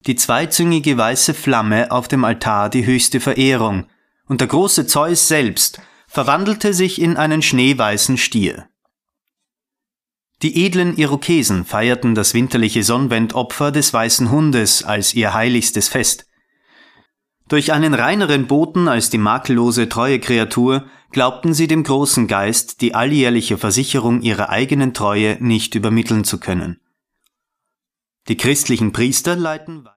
die zweizüngige weiße Flamme auf dem Altar die höchste Verehrung, und der große Zeus selbst verwandelte sich in einen schneeweißen Stier. Die edlen Irokesen feierten das winterliche Sonnwendopfer des weißen Hundes als ihr heiligstes Fest. Durch einen reineren Boten als die makellose, treue Kreatur glaubten sie dem großen Geist die alljährliche Versicherung ihrer eigenen Treue nicht übermitteln zu können. Die christlichen Priester leiten